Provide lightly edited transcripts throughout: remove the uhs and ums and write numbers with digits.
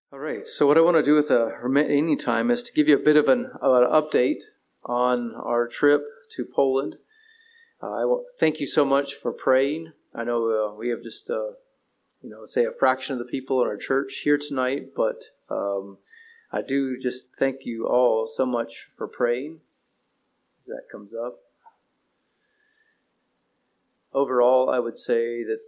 All right, so what I want to do with the remaining time is to give you a bit of an update on our trip to Poland. Thank you so much for praying. I know we have just, say a fraction of the people in our church here tonight, but I do just thank you all so much for praying. That comes up. Overall, I would say that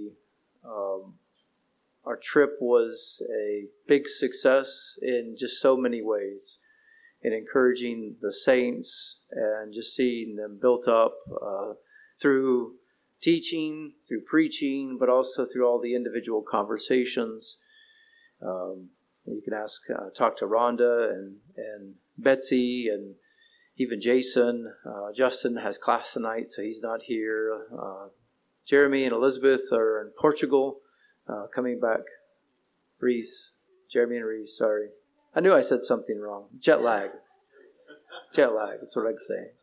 our trip was a big success in just so many ways, in encouraging the saints and just seeing them built up through teaching, through preaching, but also through all the individual conversations. You can talk to Rhonda and Betsy and even Jason. Justin has class tonight, so he's not here. Jeremy and Elizabeth are in Portugal. Coming back. Jeremy and Reese, sorry. I knew I said something wrong. Jet lag, that's what I'd say.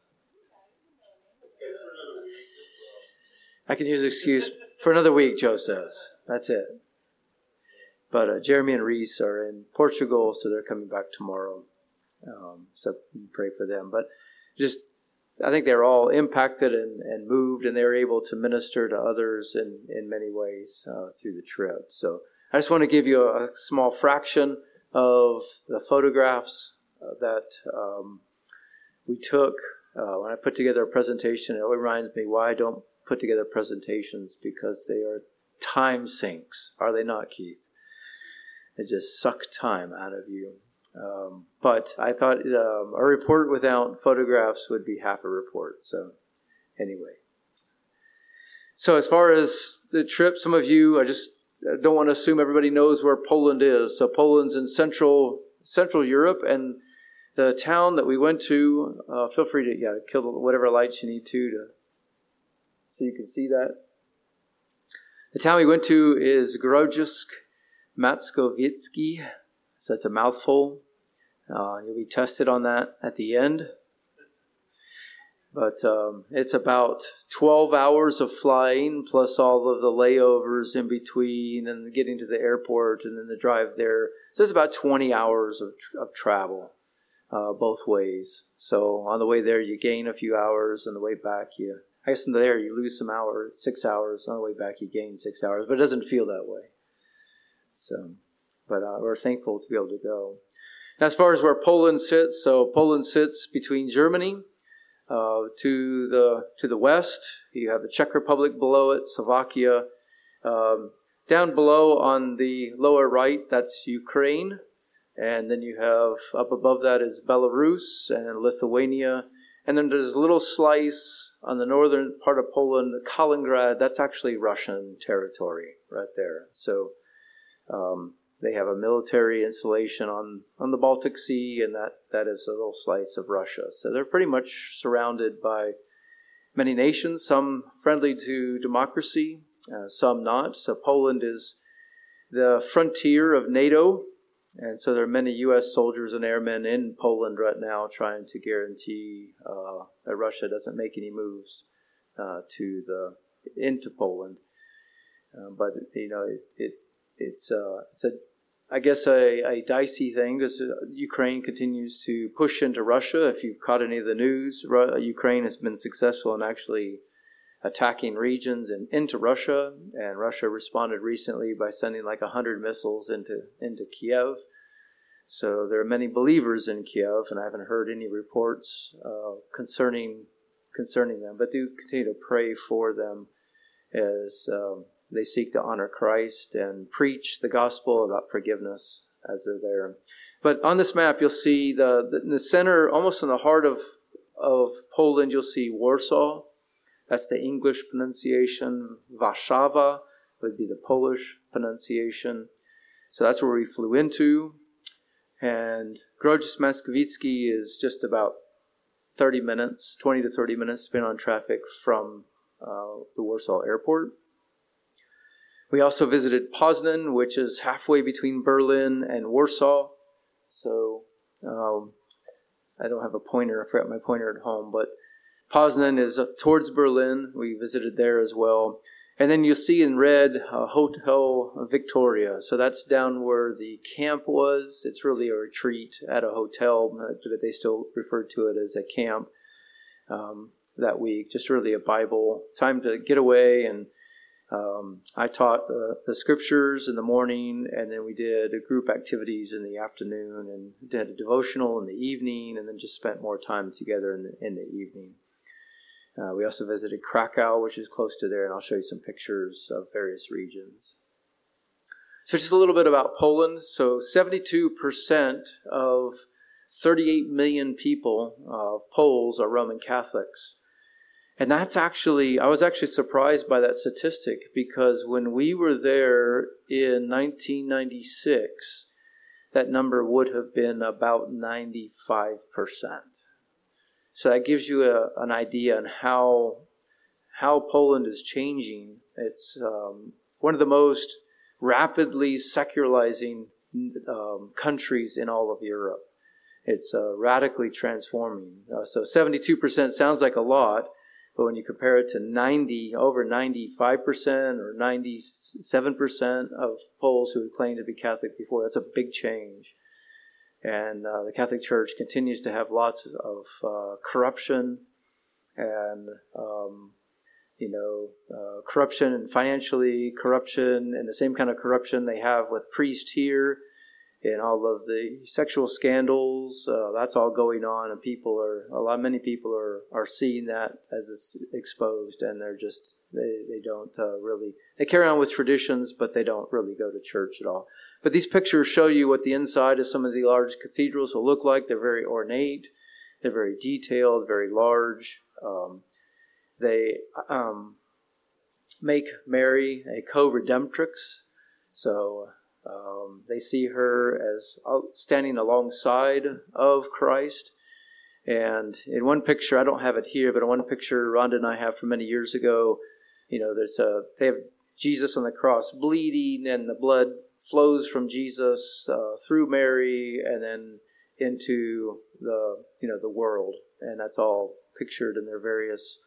I can use an excuse for another week, Joe says. That's it. But Jeremy and Reese are in Portugal, so they're coming back tomorrow. So pray for them. But I think they're all impacted and moved, and they're able to minister to others in many ways through the trip. So I just want to give you a small fraction of the photographs that we took. When I put together a presentation, it reminds me why I don't put together presentations, because they are time sinks, are they not, Keith? They just suck time out of you. But I thought a report without photographs would be half a report. So anyway. So as far as the trip, some of you, I just don't want to assume everybody knows where Poland is. So Poland's in Central Europe, and the town that we went to, feel free to kill whatever lights you need to so you can see that. The town we went to is Grodzisk Mazowiecki. So it's a mouthful. You'll be tested on that at the end. But it's about 12 hours of flying, plus all of the layovers in between, and getting to the airport, and then the drive there. So it's about 20 hours of travel both ways. So on the way there, you gain a few hours. On the way back, you lose some hours, 6 hours. On the way back, you gain 6 hours. But it doesn't feel that way. So... But we're thankful to be able to go. Now, as far as where Poland sits, so Poland sits between Germany to the west. You have the Czech Republic below it, Slovakia. Down below on the lower right, that's Ukraine. And then you have, up above that is Belarus and Lithuania. And then there's a little slice on the northern part of Poland, Kaliningrad. That's actually Russian territory right there. So... they have a military installation on the Baltic Sea, and that is a little slice of Russia. So they're pretty much surrounded by many nations, some friendly to democracy, some not. So Poland is the frontier of NATO, and so there are many U.S. soldiers and airmen in Poland right now trying to guarantee that Russia doesn't make any moves into Poland. But it's a dicey thing, because Ukraine continues to push into Russia. If you've caught any of the news, Ukraine has been successful in actually attacking regions and into Russia. And Russia responded recently by sending like 100 missiles into Kiev. So there are many believers in Kiev, and I haven't heard any reports concerning them. But do continue to pray for them as they seek to honor Christ and preach the gospel about forgiveness as they're there. But on this map, you'll see in the center, almost in the heart of Poland, you'll see Warsaw. That's the English pronunciation. Warszawa would be the Polish pronunciation. So that's where we flew into. And Grodzisk Mazowiecki is just about 20 to 30 minutes, depending on traffic, from the Warsaw airport. We also visited Poznan, which is halfway between Berlin and Warsaw. So I don't have a pointer. I forgot my pointer at home. But Poznan is towards Berlin. We visited there as well. And then you'll see in red Hotel Victoria. So that's down where the camp was. It's really a retreat at a hotel, but they still refer to it as a camp that week. Just really a Bible time to get away. And I taught the scriptures in the morning, and then we did group activities in the afternoon, and did a devotional in the evening, and then just spent more time together in the evening. We also visited Krakow, which is close to there, and I'll show you some pictures of various regions. So just a little bit about Poland. So 72% of 38 million people, Poles, are Roman Catholics. And that's I was actually surprised by that statistic, because when we were there in 1996, that number would have been about 95%. So that gives you an idea on how Poland is changing. It's one of the most rapidly secularizing countries in all of Europe. It's radically transforming. So 72% sounds like a lot, but when you compare it to over 95% or 97% of Poles who had claimed to be Catholic before, that's a big change. And the Catholic Church continues to have lots of corruption and, corruption and financially corruption, and the same kind of corruption they have with priests here, and all of the sexual scandals. That's all going on, and many people are seeing that as it's exposed, and they don't really, they carry on with traditions, but they don't really go to church at all. But these pictures show you what the inside of some of the large cathedrals will look like. They're very ornate. They're very detailed, very large. They make Mary a co-redemptrix. So they see her as standing alongside of Christ. And in one picture, I don't have it here, but in one picture Rhonda and I have from many years ago, they have Jesus on the cross bleeding, and the blood flows from Jesus through Mary and then into the world, and that's all pictured in their various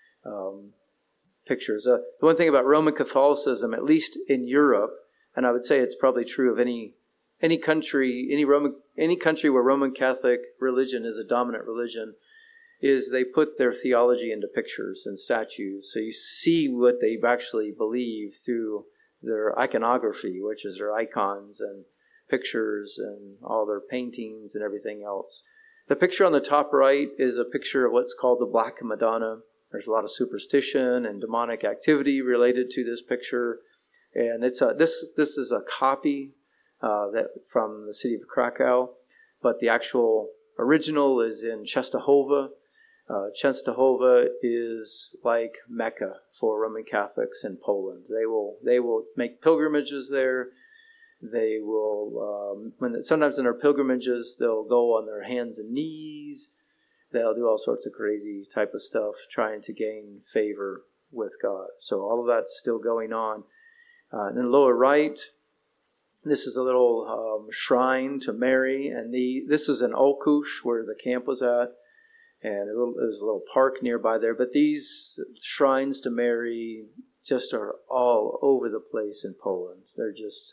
pictures. The one thing about Roman Catholicism, at least in Europe, and I would say it's probably true of any country, any country where Roman Catholic religion is a dominant religion, is they put their theology into pictures and statues, so you see what they actually believe through their iconography, which is their icons and pictures and all their paintings and everything else. The picture on the top right is a picture of what's called the Black Madonna. There's a lot of superstition and demonic activity related to this picture, and it's this is a copy that from the city of Krakow, but the actual original is in Częstochowa. Częstochowa is like Mecca for Roman Catholics in Poland. They will make pilgrimages there. They will sometimes in their pilgrimages they'll go on their hands and knees. They'll do all sorts of crazy type of stuff trying to gain favor with God. So all of that's still going on. And in the lower right, this is a little shrine to Mary, and this is in Olkusz where the camp was at. And there's a little park nearby there. But these shrines to Mary just are all over the place in Poland. They're just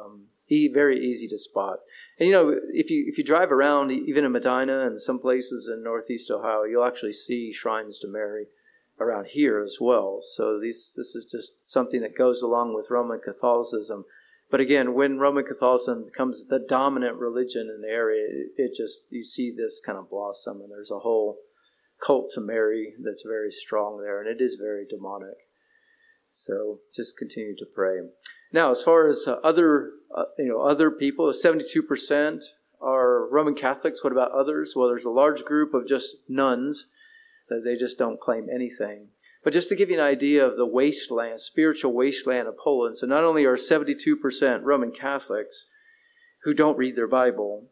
very easy to spot. And if you drive around, even in Medina and some places in northeast Ohio, you'll actually see shrines to Mary around here as well. So this is just something that goes along with Roman Catholicism. But again, when Roman Catholicism becomes the dominant religion in the area, you see this kind of blossom, and there's a whole cult to Mary that's very strong there, and it is very demonic. So just continue to pray. Now, as far as other people, 72% are Roman Catholics. What about others? Well, there's a large group of just nuns that they just don't claim anything. But just to give you an idea of the wasteland, spiritual wasteland of Poland, so not only are 72% Roman Catholics who don't read their Bible,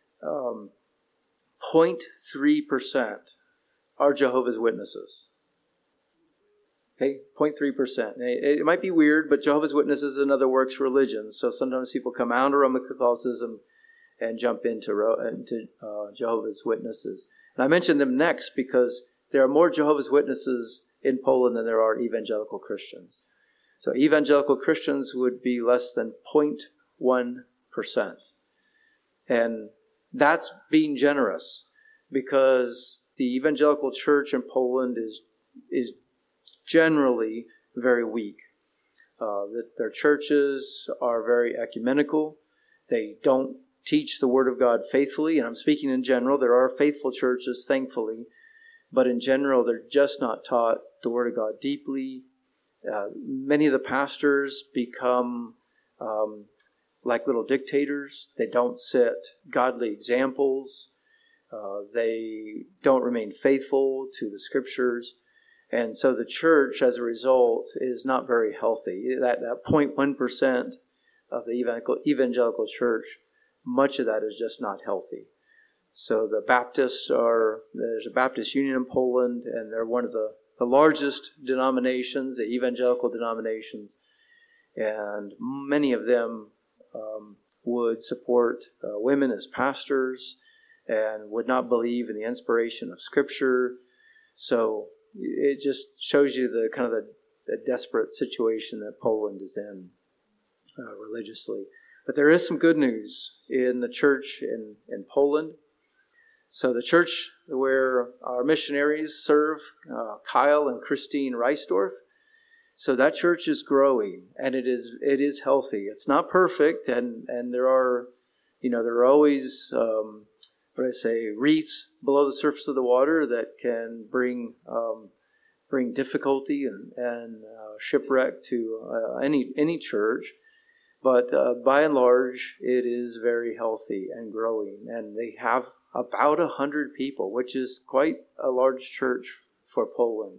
0.3% are Jehovah's Witnesses. Okay, 0.3%. It might be weird, but Jehovah's Witnesses is another works religion. So sometimes people come out of Roman Catholicism and jump into Jehovah's Witnesses. And I mention them next because there are more Jehovah's Witnesses in Poland than there are evangelical Christians. So evangelical Christians would be less than 0.1%. And that's being generous, because the evangelical church in Poland is generally very weak. Their churches are very ecumenical. They don't teach the Word of God faithfully. And I'm speaking in general. There are faithful churches, thankfully. But in general, they're just not taught the Word of God deeply. Many of the pastors become like little dictators. They don't set godly examples. They don't remain faithful to the Scriptures. And so the church, as a result, is not very healthy. That 0.1% of the evangelical church, much of that is just not healthy. So the Baptists there's a Baptist Union in Poland, and they're one of the largest denominations, the evangelical denominations. And many of them would support women as pastors and would not believe in the inspiration of Scripture. So it just shows you the kind of the desperate situation that Poland is in religiously. But there is some good news in the church in Poland. So the church where our missionaries serve, Kyle and Christine Reisdorf, so that church is growing, and it is healthy. It's not perfect, and there are always reefs below the surface of the water that can bring difficulty and shipwreck to any church. But by and large, it is very healthy and growing, and they have about 100 people, which is quite a large church for Poland.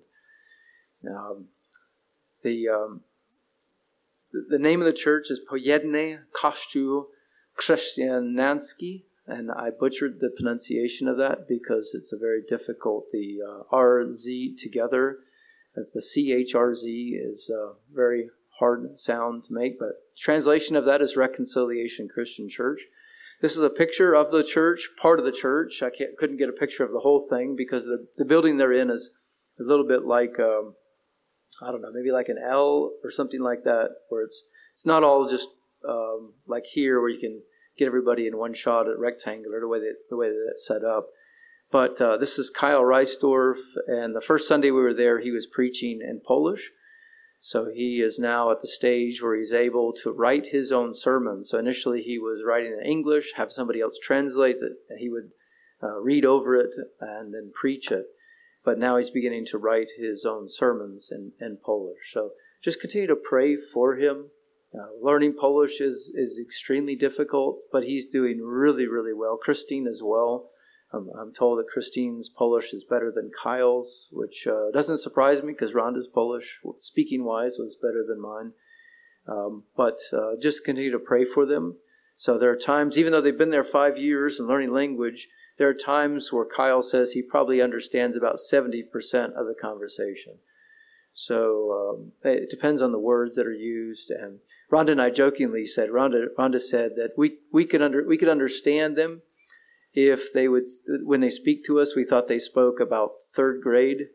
The name of the church is Pojedny Kościół Chrześcijański, and I butchered the pronunciation of that because it's a very difficult. The RZ together, that's the CHRZ, is a very hard sound to make, but translation of that is Reconciliation Christian Church. This is a picture of the church, part of the church. I couldn't get a picture of the whole thing because the building they're in is a little bit like, maybe like an L or something like that, where it's not all just like here where you can get everybody in one shot at rectangular, the way that it's set up. But this is Kyle Reisdorf, and the first Sunday we were there, he was preaching in Polish. So he is now at the stage where he's able to write his own sermons. So initially he was writing in English, have somebody else translate it, and he would read over it and then preach it. But now he's beginning to write his own sermons in Polish. So just continue to pray for him. Learning Polish is extremely difficult, but he's doing really, really well. Christine as well. I'm told that Christine's Polish is better than Kyle's, which doesn't surprise me because Rhonda's Polish, speaking-wise, was better than mine. But just continue to pray for them. So there are times, even though they've been there 5 years and learning language, there are times where Kyle says he probably understands about 70% of the conversation. So it depends on the words that are used. And Rhonda and I jokingly said, Rhonda said that we could understand them if they would, when they speak to us, we thought they spoke about third grade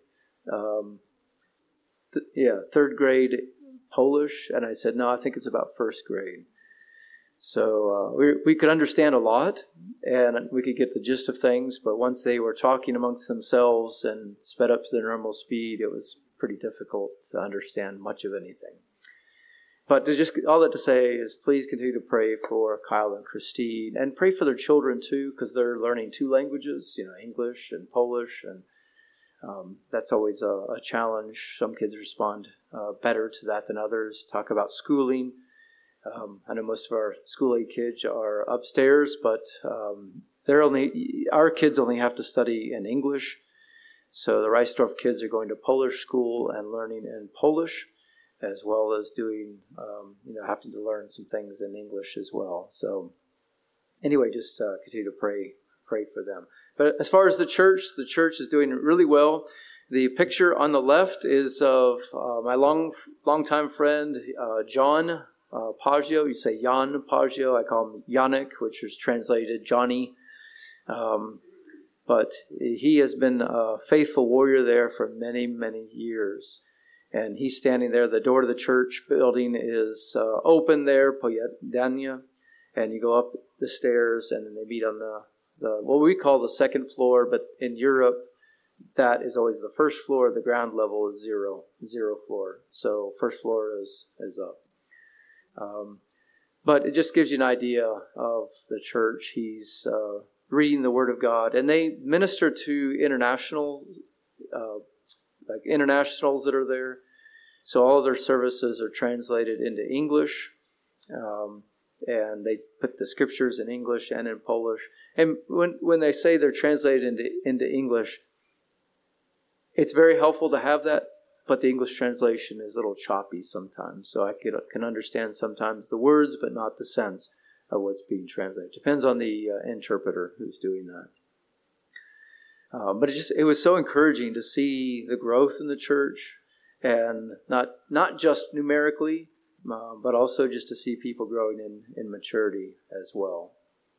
Polish. And I said, no, I think it's about first grade. So we could understand a lot, and we could get the gist of things. But once they were talking amongst themselves and sped up to their normal speed, it was pretty difficult to understand much of anything. But all that to say is please continue to pray for Kyle and Christine, and pray for their children too, because they're learning 2 languages, English and Polish, and that's always a challenge. Some kids respond better to that than others. Talk about schooling. I know most of our school-age kids are upstairs, but our kids only have to study in English. So the Reisdorf kids are going to Polish school and learning in Polish, as well as doing, having to learn some things in English as well. So anyway, just continue to pray for them. But as far as the church is doing really well. The picture on the left is of my longtime friend, John Paggio. You say Jan Paggio. I call him Yannick, which is translated Johnny. But he has been a faithful warrior there for many, many years. And he's standing there. The door to the church building is open there, Pojednania. And you go up the stairs, and then they meet on the what we call the second floor. But in Europe, that is always the first floor. The ground level is zero floor. So first floor is up. But it just gives you an idea of the church. He's reading the Word of God. And they minister to internationals that are there. So all of their services are translated into English. And they put the scriptures in English and in Polish. And when they say they're translated into English, it's very helpful to have that, but the English translation is a little choppy sometimes. So I can understand sometimes the words, but not the sense of what's being translated. Depends on the interpreter who's doing that. But it was so encouraging to see the growth in the church, and not just numerically, but also just to see people growing in maturity as well.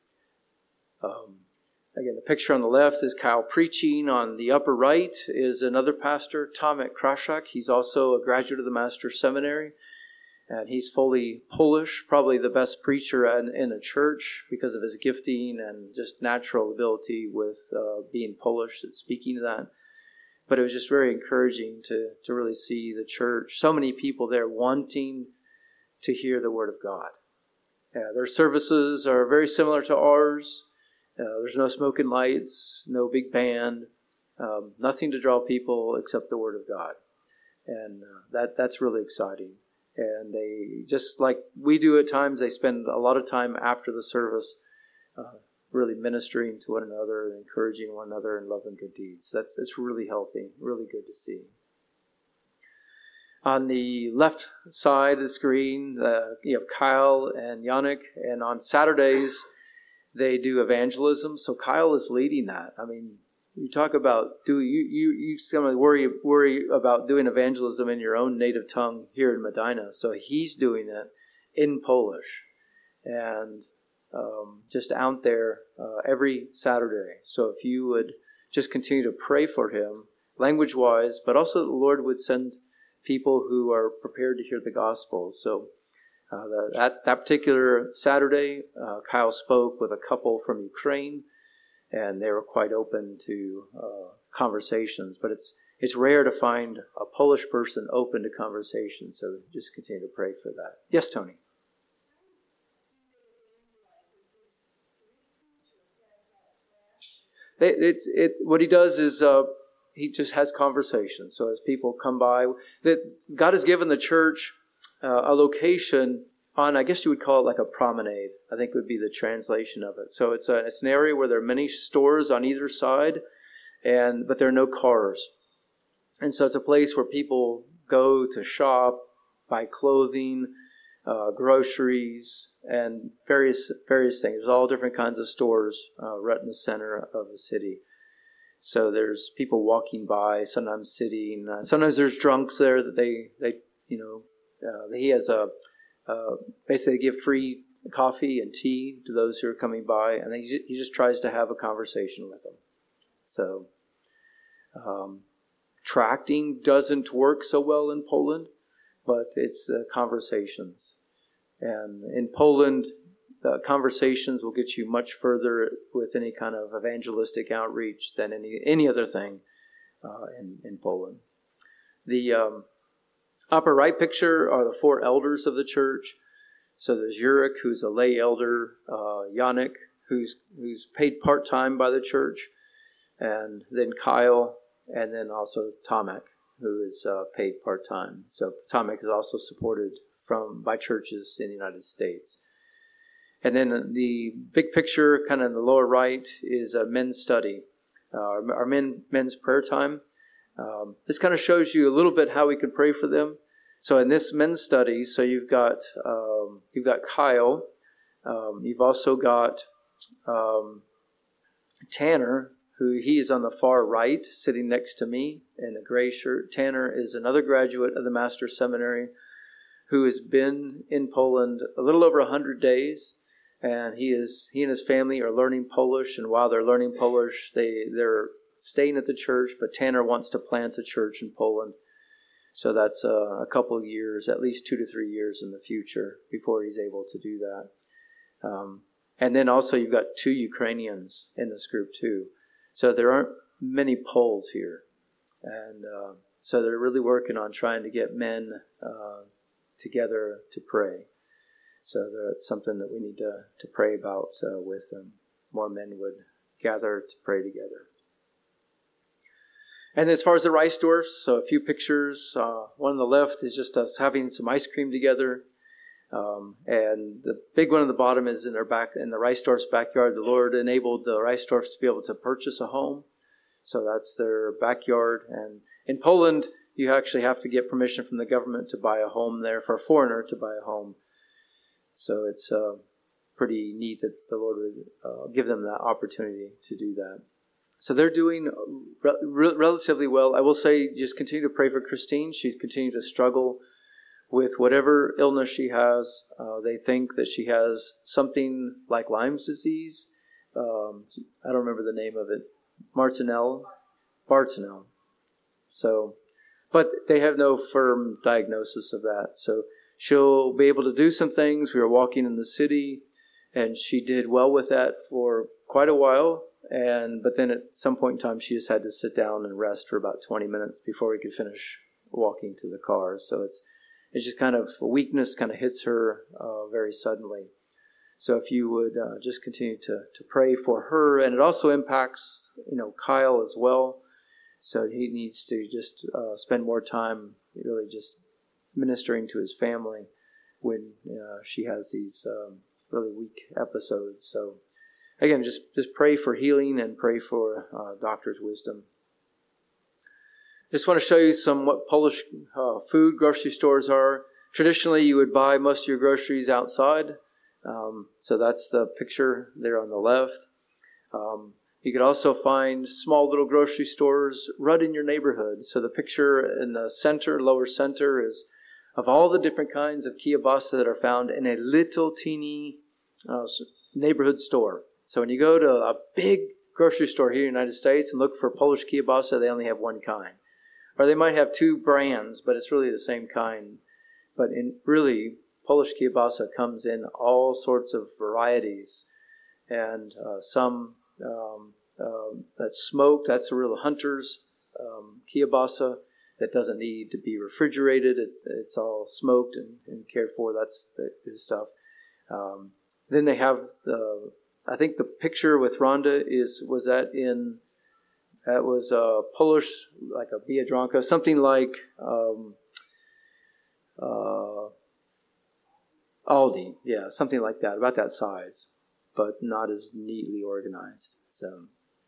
Again, the picture on the left is Kyle preaching. On the upper right is another pastor, Tomek Kraszak. He's also a graduate of the Master's Seminary, and he's fully Polish, probably the best preacher in a church because of his gifting and just natural ability with being Polish and speaking to that. But it was just very encouraging to really see the church, so many people there wanting to hear the Word of God. Their services are very similar to ours. There's no smoking lights, no big band, nothing to draw people except the Word of God. And that's really exciting. And they, just like we do at times, they spend a lot of time after the service really ministering to one another and encouraging one another and loving good deeds. It's really healthy, really good to see. On the left side of the screen, you have Kyle and Yannick, and on Saturdays, they do evangelism. So Kyle is leading that. I mean, you talk about you worry about doing evangelism in your own native tongue here in Medina. So he's doing it in Polish, and just out there every Saturday. So if you would just continue to pray for him, language-wise, but also the Lord would send people who are prepared to hear the gospel. So that particular Saturday, Kyle spoke with a couple from Ukraine, and they were quite open to conversations. But it's rare to find a Polish person open to conversation, so just continue to pray for that. Yes, Tony? What he does is he just has conversations. So as people come by, God has given the church a location on, I guess you would call it like a promenade, I think would be the translation of it. So it's an area where there are many stores on either side, but there are no cars. And so it's a place where people go to shop, buy clothing, groceries, and various things. There's all different kinds of stores right in the center of the city. So there's people walking by, sometimes sitting. Sometimes there's drunks there that he has basically give free coffee and tea to those who are coming by, and he just tries to have a conversation with them. So tracting doesn't work so well in Poland, but it's conversations. And in Poland, conversations will get you much further with any kind of evangelistic outreach than any other thing in Poland. The upper right picture are the four elders of the church. So there's Yurik, who's a lay elder, Yannick, who's paid part-time by the church, and then Kyle, and then also Tomek, who is paid part-time. So Tomek is also supported by churches in the United States. And then the big picture, kind of in the lower right, is a men's study, our men's prayer time. This kind of shows you a little bit how we can pray for them. So in this men's study, so you've got Kyle, you've also got Tanner, who he is on the far right, sitting next to me in a gray shirt. Tanner is another graduate of the Master's Seminary who has been in Poland a little over 100 days. And he and his family are learning Polish, and while they're learning Polish, they're staying at the church. But Tanner wants to plant a church in Poland, So that's a couple of years, at least 2 to 3 years in the future before he's able to do that. And then also you've got 2 Ukrainians in this group too. So there aren't many Poles here. And so they're really working on trying to get men together to pray. So that's something that we need to pray about with them. More men would gather to pray together. And as far as the Reisdorfs, so a few pictures. One on the left is just us having some ice cream together. And the big one on the bottom is in the Reisdorfs' backyard. The Lord enabled the Reisdorfs to be able to purchase a home. So that's their backyard. And in Poland, you actually have to get permission from the government to buy a home there, for a foreigner to buy a home. So it's pretty neat that the Lord would give them that opportunity to do that. So they're doing relatively well. I will say just continue to pray for Christine. She's continued to struggle with whatever illness she has. They think that she has something like Lyme's disease. I don't remember the name of it. Bartonella. So, but they have no firm diagnosis of that. So she'll be able to do some things. We were walking in the city, and she did well with that for quite a while. But then at some point in time, she just had to sit down and rest for about 20 minutes before we could finish walking to the car. So it's just kind of a weakness kind of hits her very suddenly. So if you would just continue to pray for her, and it also impacts Kyle as well. So he needs to just spend more time really just ministering to his family when she has these really weak episodes. So again, just pray for healing and pray for doctor's wisdom. Just want to show you what Polish food grocery stores are. Traditionally, you would buy most of your groceries outside. So that's the picture there on the left. You could also find small little grocery stores right in your neighborhood. So the picture in the center, lower center, is of all the different kinds of kielbasa that are found in a little teeny neighborhood store. So when you go to a big grocery store here in the United States and look for Polish kielbasa, they only have one kind. Or they might have 2 brands, but it's really the same kind. But really, Polish kielbasa comes in all sorts of varieties. And some that's smoked. That's the real hunter's kielbasa that doesn't need to be refrigerated. It's all smoked and cared for. That's the stuff. Then they have I think the picture with Rhonda was Polish, like a Biedronka, something like Aldi, yeah, something like that, about that size, but not as neatly organized. So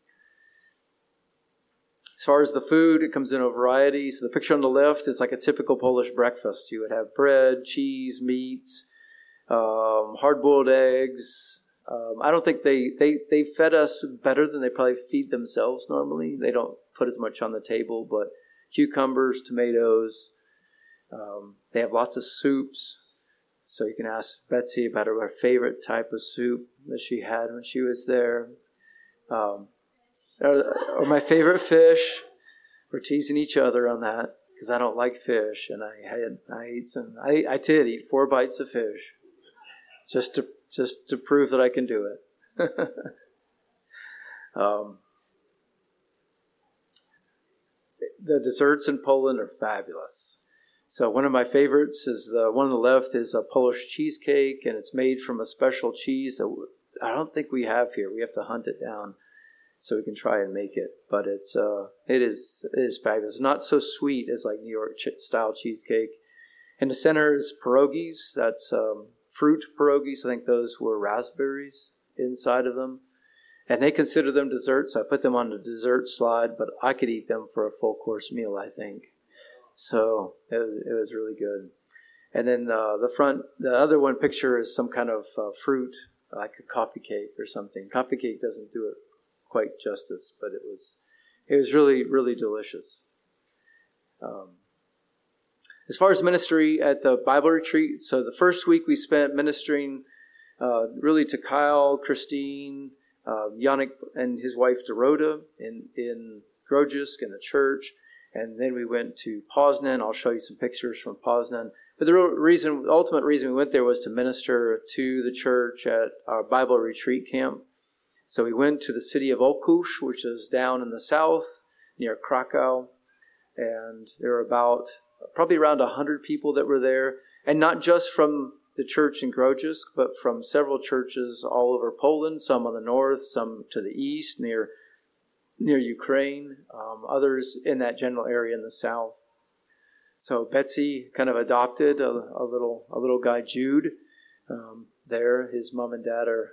as far as the food, it comes in a variety. So the picture on the left is like a typical Polish breakfast. You would have bread, cheese, meats, hard-boiled eggs. I don't think they fed us better than they probably feed themselves normally. They don't put as much on the table, but cucumbers, tomatoes. They have lots of soups. So you can ask Betsy about her favorite type of soup that she had when she was there. Or my favorite fish. We're teasing each other on that because I don't like fish, and I ate some. I did eat 4 bites of fish just to prove that I can do it. The desserts in Poland are fabulous. So one of my favorites is the one on the left is a Polish cheesecake, and it's made from a special cheese that I don't think we have here. We have to hunt it down so we can try and make it. But it is fabulous. It's not so sweet as like New York style cheesecake. In the center is pierogies. That's fruit pierogies. I think those were raspberries inside of them. And they consider them desserts. So I put them on the dessert slide, but I could eat them for a full course meal, I think. So it was really good. And then the other one picture is some kind of fruit, like a coffee cake or something. Coffee cake doesn't do it quite justice, but it was really, really delicious. As far as ministry at the Bible retreat, so the first week we spent ministering really to Kyle, Christine, Yannick and his wife Dorota in Grodzisk in the church. And then we went to Poznan. I'll show you some pictures from Poznan. But the ultimate reason we went there was to minister to the church at our Bible retreat camp. So we went to the city of Olkusz, which is down in the south near Krakow. And there were probably around 100 people that were there. And not just from the church in Grodzisk, but from several churches all over Poland, some on the north, some to the east, near Ukraine, others in that general area in the south. So Betsy kind of adopted a little guy, Jude. There, his mom and dad are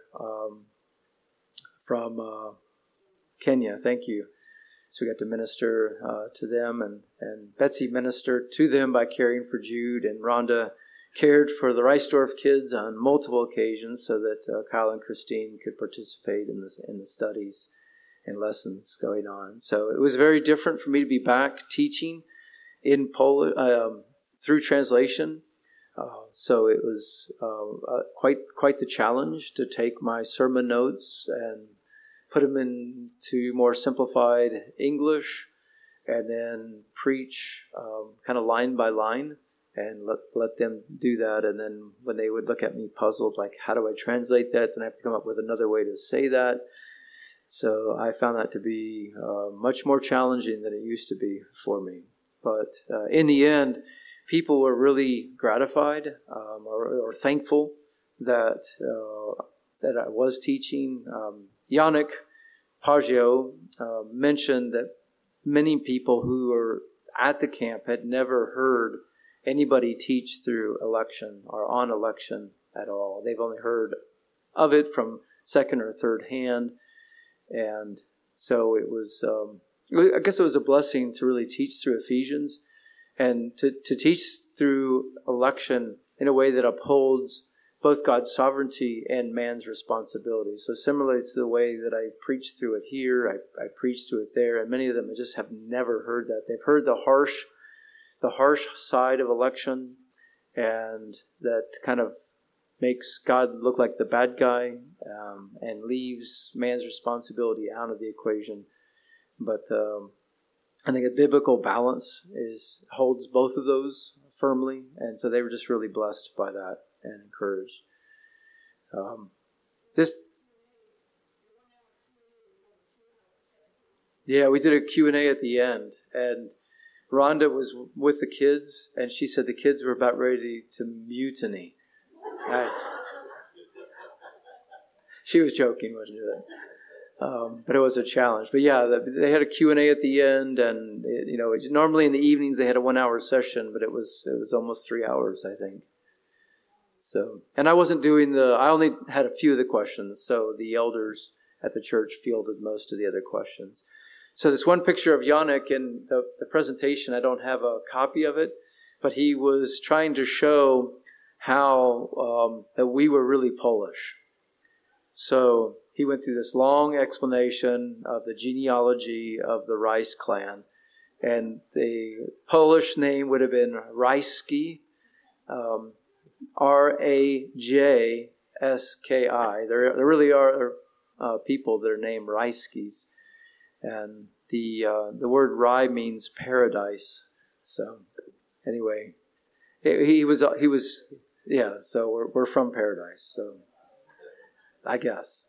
from Kenya. Thank you. So we got to minister to them, and Betsy ministered to them by caring for Jude, and Rhonda cared for the Reisdorf kids on multiple occasions so that Kyle and Christine could participate in the studies and lessons going on. So it was very different for me to be back teaching in Polish through translation. So it was quite the challenge to take my sermon notes and put them into more simplified English, and then preach kind of line by line, and let them do that. And then when they would look at me puzzled, like, how do I translate that? Then I have to come up with another way to say that. So I found that to be much more challenging than it used to be for me. But in the end, people were really gratified or thankful that I was teaching. Yannick Paggio mentioned that many people who were at the camp had never heard anybody teach through election or on election at all. They've only heard of it from second or third hand. And so it was, I guess it was a blessing to really teach through Ephesians and to teach through election in a way that upholds both God's sovereignty and man's responsibility. So similarly to the way that I preach through it here, I preach through it there, and many of them just have never heard that. They've heard the harsh side of election, and that kind of makes God look like the bad guy, and leaves man's responsibility out of the equation. But I think a biblical balance holds both of those firmly, and so they were just really blessed by that and encouraged. We did a Q&A at the end, and Rhonda was with the kids, and she said the kids were about ready to mutiny. She was joking, wasn't it? But it was a challenge. But yeah, they had a Q&A at the end, and normally in the evenings they had a 1-hour session, but it was almost 3 hours, I think. So, and I only had a few of the questions, so the elders at the church fielded most of the other questions. So this one picture of Yannick in the presentation, I don't have a copy of it, but he was trying to show how that we were really Polish. So he went through this long explanation of the genealogy of the Rice clan, and the Polish name would have been Rajski, Rajski. There really are people that are named Rajskis, and the word Rye means paradise. So anyway, he was So we're from paradise. So I guess.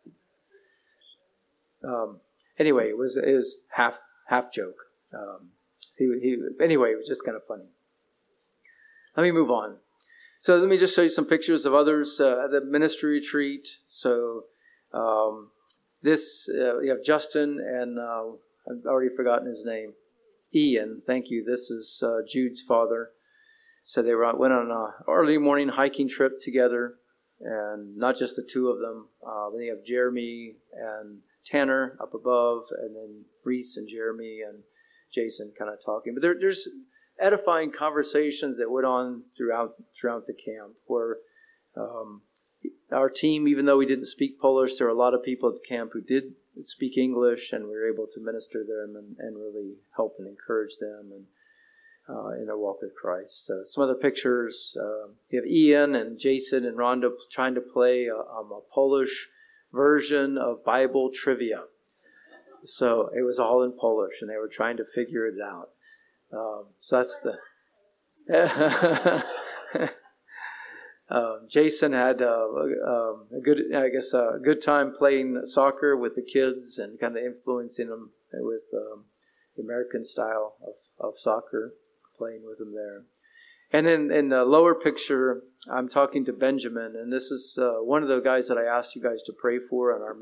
Anyway, it was half joke. Anyway, it was just kind of funny. Let me move on. So let me just show you some pictures of others at the ministry retreat. So we have Justin and I've already forgotten his name. Ian, thank you. This is Jude's father. So they went on an early morning hiking trip together, and not just the two of them. Then you have Jeremy and Tanner up above, and then Reese and Jeremy and Jason kind of talking. But there's edifying conversations that went on throughout the camp, where our team, even though we didn't speak Polish, there were a lot of people at the camp who did speak English, and we were able to minister to them and really help and encourage them and in their walk with Christ. So some other pictures. You have Ian and Jason and Rhonda trying to play a Polish version of Bible trivia. So it was all in Polish, and they were trying to figure it out. So that's the... Jason had a good time playing soccer with the kids and kind of influencing them with the American style of soccer, playing with them there. And then in the lower picture, I'm talking to Benjamin, and this is one of the guys that I asked you guys to pray for on our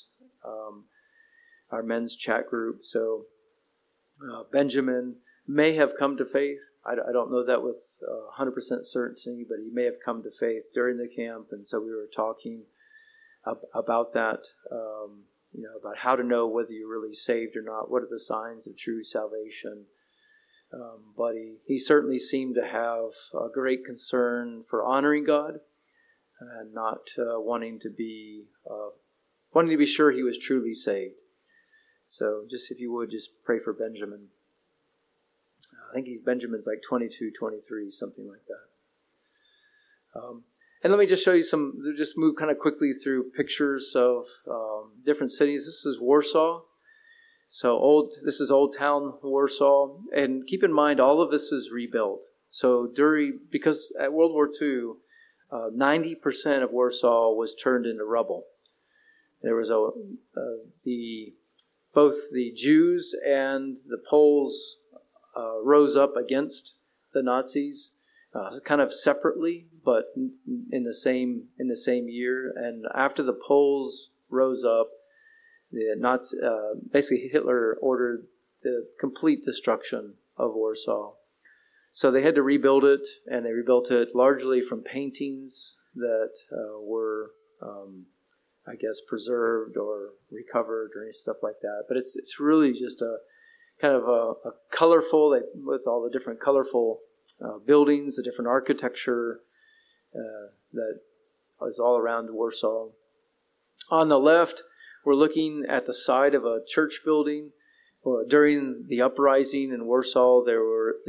men's chat group. So Benjamin may have come to faith. I don't know that with 100% certainty, but he may have come to faith during the camp, and so we were talking about that, about how to know whether you're really saved or not. What are the signs of true salvation? But he certainly seemed to have a great concern for honoring God and not wanting to be sure he was truly saved. So just if you would, just pray for Benjamin. I think Benjamin's like 22, 23, something like that. And let me just show you just move kind of quickly through pictures of different cities. This is Warsaw. So this is Old Town Warsaw. And keep in mind, all of this is rebuilt. So because at World War II, 90% of Warsaw was turned into rubble. There was both the Jews and the Poles rose up against the Nazis, kind of separately, but in the same year. And after the Poles rose up, basically Hitler ordered the complete destruction of Warsaw. So they had to rebuild it, and they rebuilt it largely from paintings that were, preserved or recovered or any stuff like that. But it's really just a kind of a colorful, with all the different colorful buildings, the different architecture that is all around Warsaw. On the left, we're looking at the side of a church building. During the uprising in Warsaw, there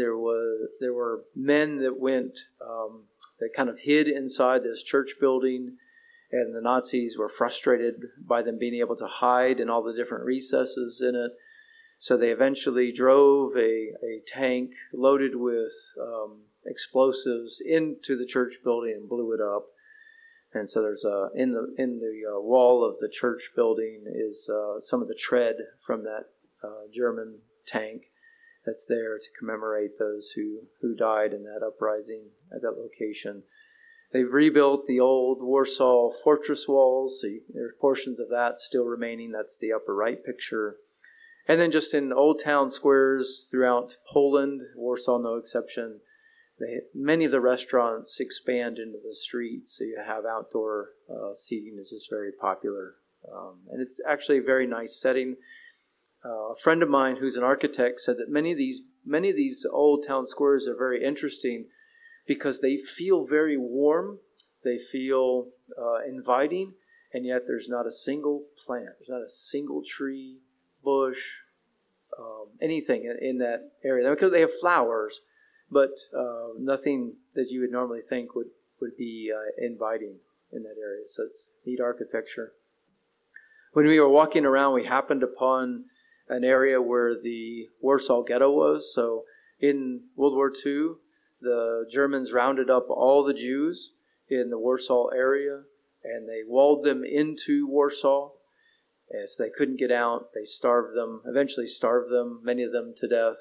were men that went that kind of hid inside this church building, and the Nazis were frustrated by them being able to hide in all the different recesses in it. So they eventually drove a tank loaded with explosives into the church building and blew it up. And so there's in the wall of the church building is some of the tread from that German tank that's there to commemorate those who died in that uprising at that location. They've rebuilt the old Warsaw fortress walls. So there are portions of that still remaining. That's the upper right picture. And then just in old town squares throughout Poland, Warsaw no exception, many of the restaurants expand into the streets, so you have outdoor seating is just very popular. And it's actually a very nice setting. A friend of mine who's an architect said that many of these old town squares are very interesting because they feel very warm, they feel inviting, and yet there's not a single plant, there's not a single tree, bush, anything in that area. Because they have flowers, but nothing that you would normally think would be inviting in that area. So it's neat architecture. When we were walking around, we happened upon an area where the Warsaw Ghetto was. So in World War II, the Germans rounded up all the Jews in the Warsaw area, and they walled them into Warsaw. And so they couldn't get out. They eventually starved them, many of them to death.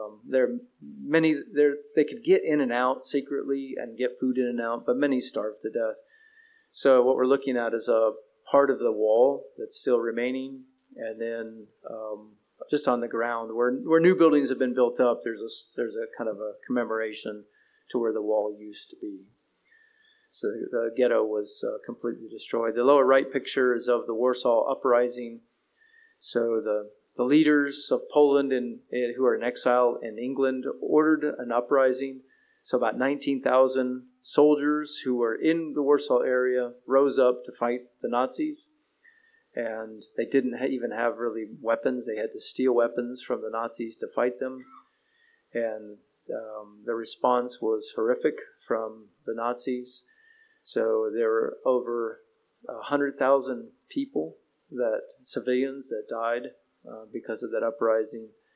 They could get in and out secretly and get food in and out, but many starved to death. So what we're looking at is a part of the wall that's still remaining. And then just on the ground where new buildings have been built up, there's a kind of a commemoration to where the wall used to be. So the ghetto was completely destroyed. The lower right picture is of the Warsaw Uprising. So the leaders of Poland who are in exile in England ordered an uprising. So about 19,000 soldiers who were in the Warsaw area rose up to fight the Nazis. And they didn't even have really weapons. They had to steal weapons from the Nazis to fight them. And the response was horrific from the Nazis. So there were over 100,000 people, civilians that died because of that uprising.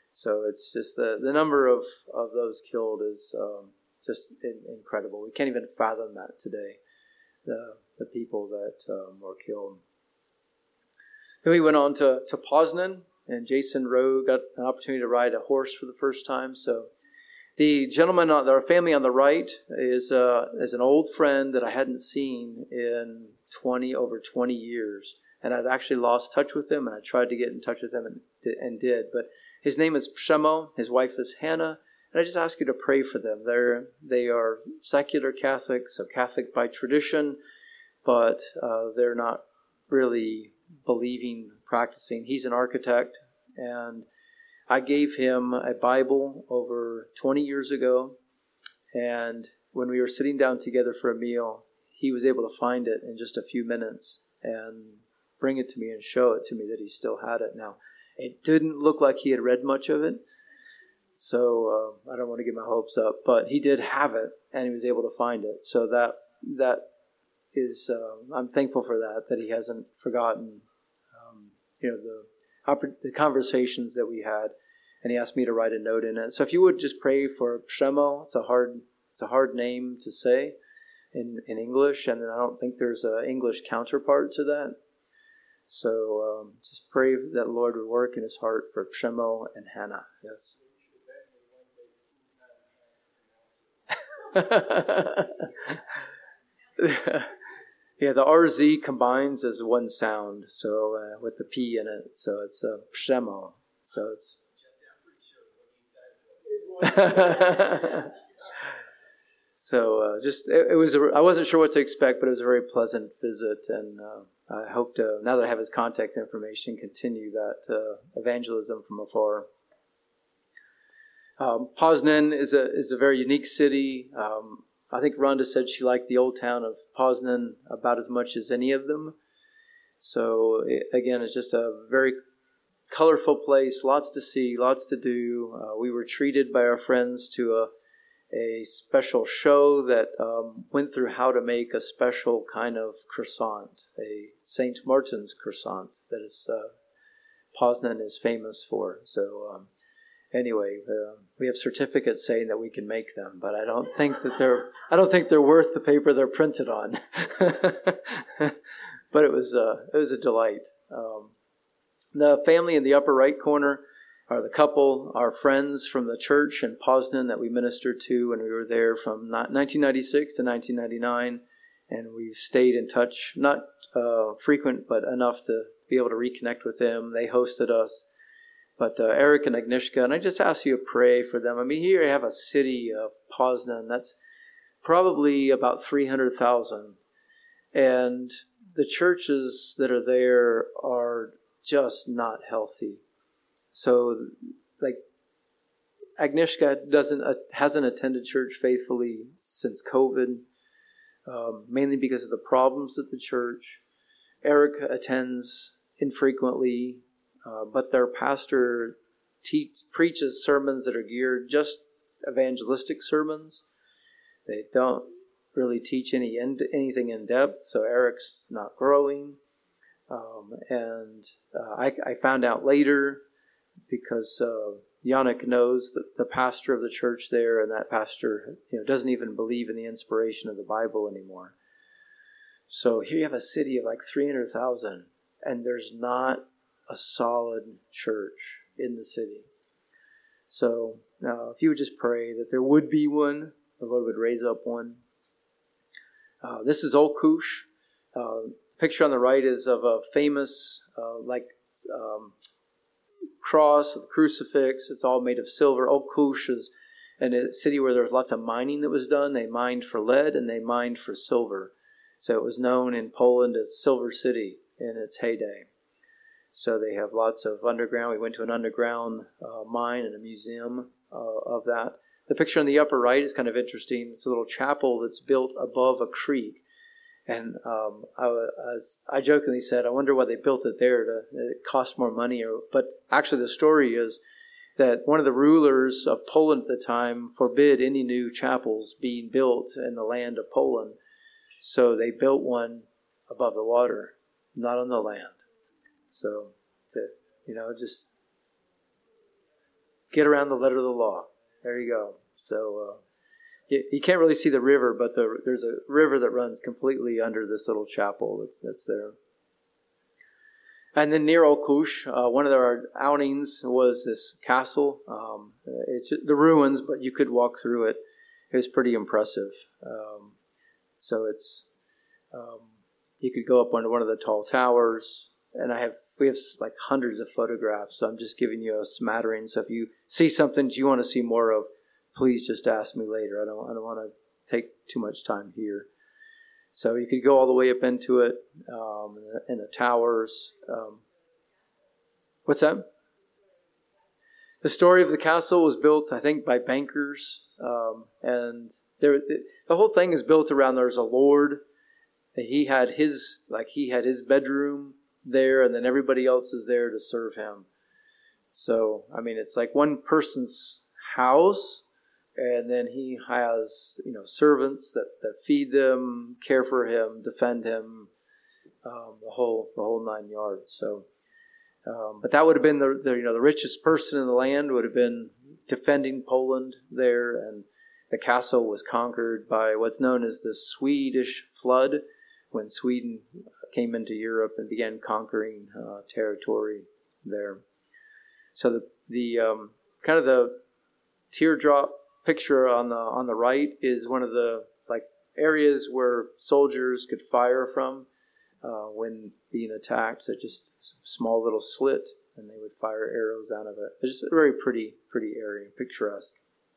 So it's just the number of those killed is just incredible. We can't even fathom that today, the people that were killed. Then we went on to Poznan, and Jason Rowe got an opportunity to ride a horse for the first time. So the gentleman, our family on the right, is an old friend that I hadn't seen in over 20 years. And I'd actually lost touch with him, and I tried to get in touch with him and did. But his name is Przemo. His wife is Hannah. And I just ask you to pray for them. They are secular Catholics, so Catholic by tradition, but they're not really believing, practicing. He's an architect, and I gave him a Bible over 20 years ago, and when we were sitting down together for a meal, he was able to find it in just a few minutes and bring it to me and show it to me that he still had it. Now, it didn't look like he had read much of it, so I don't want to get my hopes up, but he did have it, and he was able to find it. So that is, I'm thankful for that he hasn't forgotten, the conversations that we had, and he asked me to write a note in it. So if you would just pray for Przemo. It's a hard name to say in English, and I don't think there's an English counterpart to that. So just pray that the Lord would work in his heart for Przemo and Hannah. Yes. Yeah, the RZ combines as one sound, so with the P in it, so it's Przemo. So it's. So it was. I wasn't sure what to expect, but it was a very pleasant visit, and I hope to, now that I have his contact information, continue that evangelism from afar. Poznan is a very unique city. I think Rhonda said she liked the old town of Poznan about as much as any of them. So again, it's just a very colorful place, lots to see, lots to do. We were treated by our friends to a special show that went through how to make a special kind of croissant, a St. Martin's croissant that is Poznan is famous for. So anyway, we have certificates saying that we can make them, but I don't think they're worth the paper they're printed on. But it was a delight. The family in the upper right corner are the couple, our friends from the church in Poznan that we ministered to when we were there from 1996 to 1999, and we've stayed in touch, not frequent, but enough to be able to reconnect with them. They hosted us. But Eric and Agnieszka, and I just ask you to pray for them. I mean, here you have a city of Poznan that's probably about 300,000. And the churches that are there are just not healthy. So, like, Agnieszka hasn't attended church faithfully since COVID, mainly because of the problems at the church. Eric attends infrequently, but their pastor preaches sermons that are geared just evangelistic sermons. They don't really teach anything in depth, so Eric's not growing. I found out later because Yannick knows the pastor of the church there, and that pastor doesn't even believe in the inspiration of the Bible anymore. So here you have a city of like 300,000, and there's not a solid church in the city. So if you would just pray that there would be one, the Lord would raise up one. This is Olkush. Picture on the right is of a famous cross, a crucifix. It's all made of silver. Olkush is a city where there was lots of mining that was done. They mined for lead and they mined for silver. So it was known in Poland as Silver City in its heyday. So they have lots of underground. We went to an underground mine and a museum of that. The picture on the upper right is kind of interesting. It's a little chapel that's built above a creek. And I jokingly said, I wonder why they built it there. It cost more money. But actually the story is that one of the rulers of Poland at the time forbid any new chapels being built in the land of Poland. So they built one above the water, not on the land. So, just get around the letter of the law. There you go. So you can't really see the river, but there's a river that runs completely under this little chapel that's there. And then near Olkush, one of our outings was this castle. It's the ruins, but you could walk through it. It was pretty impressive. So it's you could go up onto one of the tall towers, and we have like hundreds of photographs. So I'm just giving you a smattering. So if you see something that you want to see more of, please just ask me later. I don't want to take too much time here. So you could go all the way up into it, in the towers. What's that? The story of the castle was built, I think, by bankers, and the whole thing is built around. There's a lord. He had his bedroom there, and then everybody else is there to serve him. So I mean, it's like one person's house. And then he has, servants that feed them, care for him, defend him, the whole 9 yards. So, but that would have been the richest person in the land would have been defending Poland there, and the castle was conquered by what's known as the Swedish flood, when Sweden came into Europe and began conquering territory there. So the kind of the teardrop picture on the right is one of the areas where soldiers could fire from when being attacked. So just a small little slit, and they would fire arrows out of it. It's just a very pretty area, picturesque.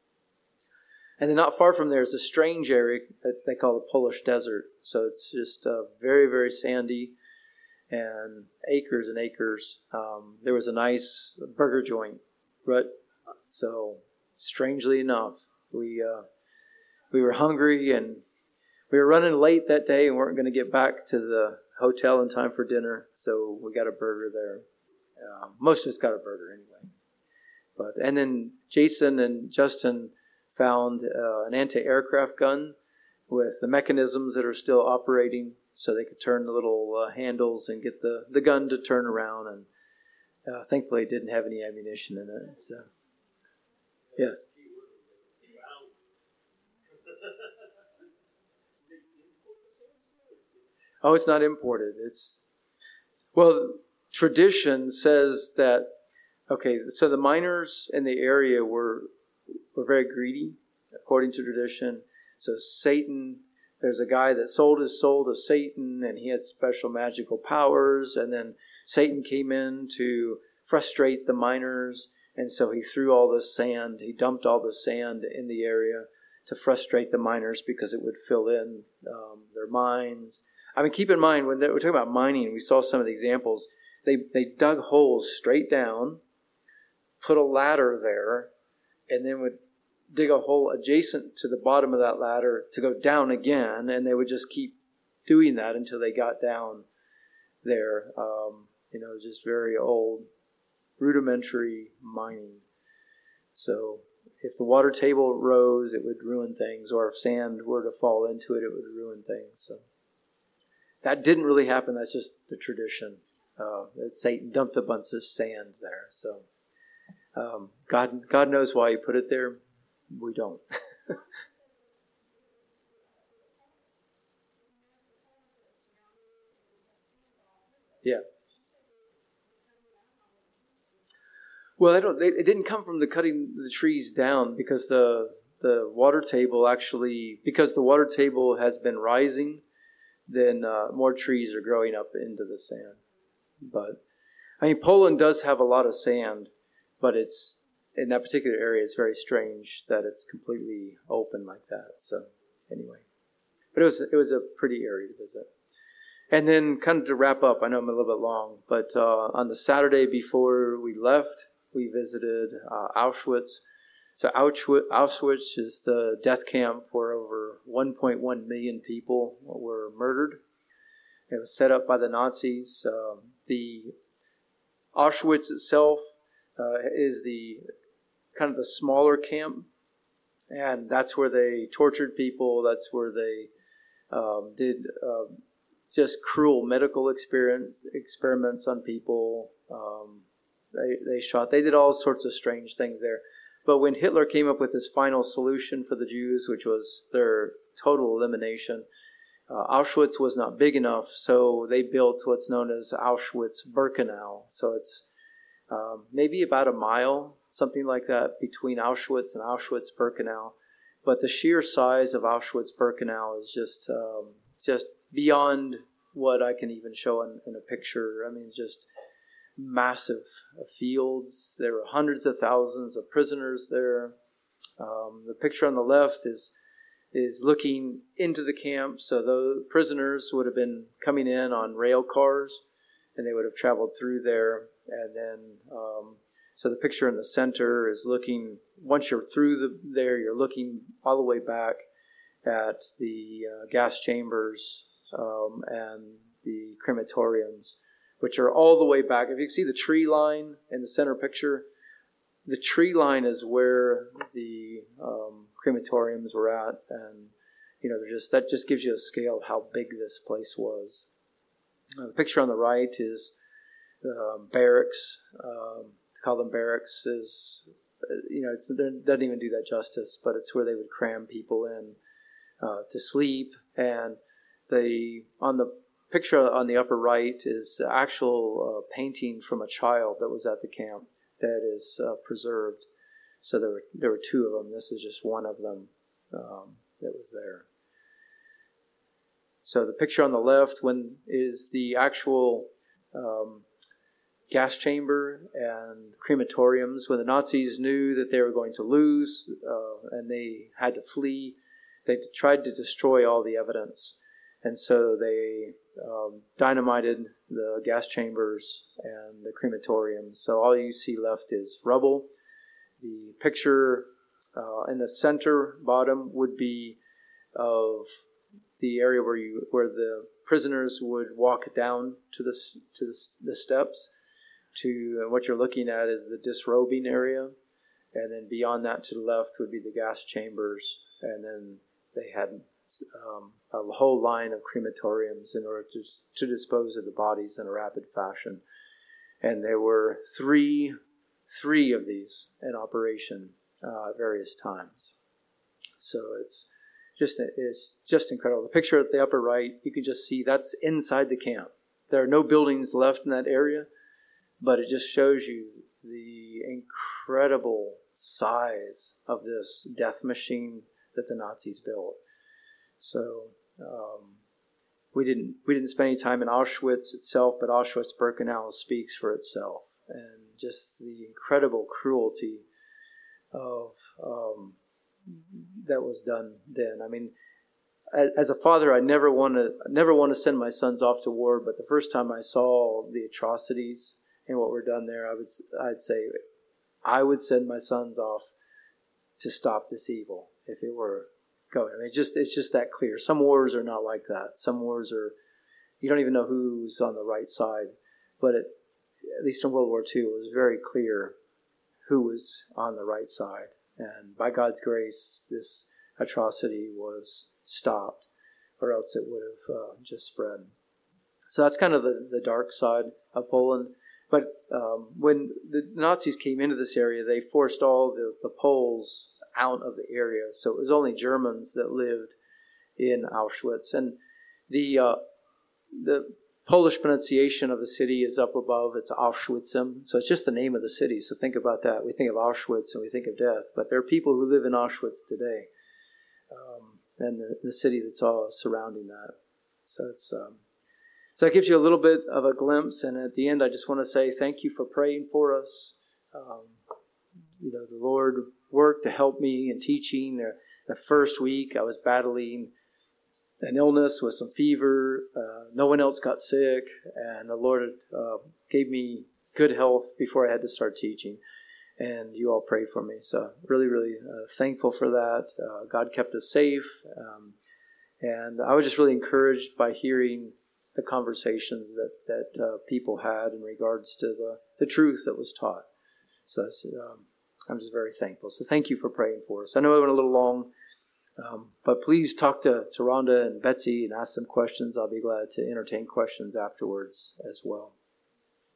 And then not far from there is a strange area that they call the Polish Desert. So it's just very, very sandy and acres and acres. There was a nice burger joint, right? So strangely enough, we were hungry and we were running late that day and weren't going to get back to the hotel in time for dinner, so we got a burger there. Most of us got a burger anyway. And then Jason and Justin found an anti-aircraft gun with the mechanisms that are still operating, so they could turn the little handles and get the gun to turn around. And thankfully, it didn't have any ammunition in it. So. Yes. Oh, it's not imported. Tradition says that, so the miners in the area were very greedy, according to tradition. So Satan, there's a guy that sold his soul to Satan, and he had special magical powers, and then Satan came in to frustrate the miners. And so he threw all this sand, he dumped all the sand in the area to frustrate the miners because it would fill in their mines. I mean, keep in mind, when we're talking about mining, we saw some of the examples. They dug holes straight down, put a ladder there, and then would dig a hole adjacent to the bottom of that ladder to go down again, and they would just keep doing that until they got down there. Just very old, rudimentary mining. So if the water table rose, it would ruin things, or if sand were to fall into it, it would ruin things. So that didn't really happen. That's just the tradition. That Satan dumped a bunch of sand there. So God knows why he put it there. We don't. Yeah. Well, it didn't come from the cutting the trees down, because the water table actually, because the water table has been rising, then more trees are growing up into the sand. But I mean, Poland does have a lot of sand, but it's in that particular area. It's very strange that it's completely open like that. So anyway, but it was a pretty area to visit. And then, kind of to wrap up, I know I'm a little bit long, but on the Saturday before we left, we visited Auschwitz. So Auschwitz is the death camp where over 1.1 million people were murdered. It was set up by the Nazis. The Auschwitz itself is the kind of the smaller camp, and that's where they tortured people. That's where they did just cruel medical experiments on people. they shot. They did all sorts of strange things there. But when Hitler came up with his final solution for the Jews, which was their total elimination, Auschwitz was not big enough, so they built what's known as Auschwitz-Birkenau. So it's maybe about a mile, something like that, between Auschwitz and Auschwitz-Birkenau. But the sheer size of Auschwitz-Birkenau is just beyond what I can even show in a picture. I mean, just massive fields. There were hundreds of thousands of prisoners there. The picture on the left is looking into the camp. So the prisoners would have been coming in on rail cars, and they would have traveled through there. And then, so the picture in the center is looking, once you're through there, you're looking all the way back at the gas chambers and the crematoriums, which are all the way back. If you see the tree line in the center picture, the tree line is where the crematoriums were at, and that just gives you a scale of how big this place was. The picture on the right is barracks. To call them barracks is, it doesn't even do that justice, but it's where they would cram people in to sleep. And on the picture on the upper right is actual painting from a child that was at the camp that is preserved. So there were two of them. This is just one of them that was there. So the picture on the left is the actual gas chamber and crematoriums. When the Nazis knew that they were going to lose and they had to flee, they tried to destroy all the evidence. And so they dynamited the gas chambers and the crematoriums. So all you see left is rubble. The picture in the center bottom would be of the area where the prisoners would walk down to the steps. To what you're looking at is the disrobing area, and then beyond that to the left would be the gas chambers, and then they had a whole line of crematoriums in order to dispose of the bodies in a rapid fashion. And there were three of these in operation at various times. So it's just incredible. The picture at the upper right, you can just see that's inside the camp. There are no buildings left in that area, but it just shows you the incredible size of this death machine that the Nazis built. So we didn't spend any time in Auschwitz itself, but Auschwitz-Birkenau speaks for itself, and just the incredible cruelty of that was done then. I mean, as a father, I never want to send my sons off to war, but the first time I saw the atrocities and what were done there, I'd say I would send my sons off to stop this evil if it were going. I mean, it's just that clear. Some wars are not like that. Some wars are, you don't even know who's on the right side. But at least in World War II, it was very clear who was on the right side. And by God's grace, this atrocity was stopped, or else it would have just spread. So that's kind of the dark side of Poland. But when the Nazis came into this area, they forced all the Poles out of the area. So it was only Germans that lived in Auschwitz. And the Polish pronunciation of the city is up above. It's Auschwitzem. So it's just the name of the city. So think about that. We think of Auschwitz and we think of death. But there are people who live in Auschwitz today. And the city that's all surrounding that. So it's... So it gives you a little bit of a glimpse, and at the end I just want to say thank you for praying for us. The Lord worked to help me in teaching. The first week I was battling an illness with some fever. No one else got sick, and the Lord gave me good health before I had to start teaching. And you all prayed for me, so really, really thankful for that. God kept us safe, and I was just really encouraged by hearing the conversations that people had in regards to the truth that was taught. So I'm just very thankful. So thank you for praying for us. I know it went a little long, but please talk to Rhonda and Betsy and ask them questions. I'll be glad to entertain questions afterwards as well.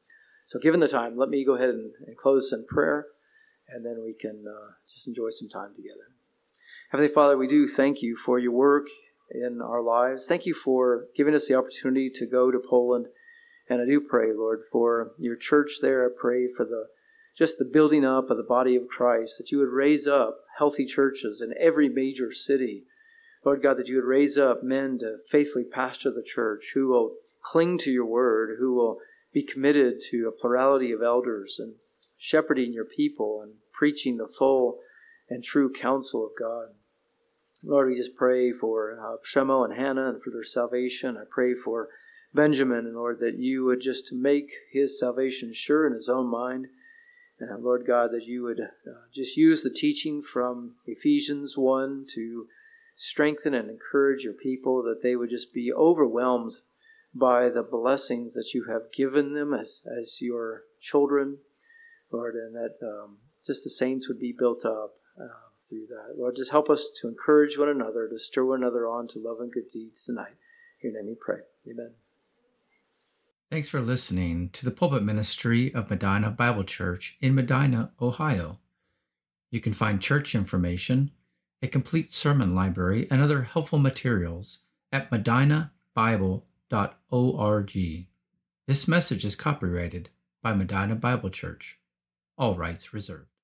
So given the time, let me go ahead and close in prayer, and then we can just enjoy some time together. Heavenly Father, we do thank you for your work in our lives. Thank you for giving us the opportunity to go to Poland. And I do pray, Lord, for your church there. I pray for just the building up of the body of Christ, that you would raise up healthy churches in every major city. Lord God, that you would raise up men to faithfully pastor the church, who will cling to your word, who will be committed to a plurality of elders and shepherding your people and preaching the full and true counsel of God. Lord, we just pray for Shemo and Hannah and for their salvation. I pray for Benjamin, and Lord, that you would just make his salvation sure in his own mind. And Lord God, that you would just use the teaching from Ephesians 1 to strengthen and encourage your people, that they would just be overwhelmed by the blessings that you have given them as your children, Lord, and that just the saints would be built up through that. Lord, just help us to encourage one another, to stir one another on to love and good deeds tonight. In your name we pray. Amen. Thanks for listening to the pulpit ministry of Medina Bible Church in Medina, Ohio. You can find church information, a complete sermon library, and other helpful materials at medinabible.org. This message is copyrighted by Medina Bible Church. All rights reserved.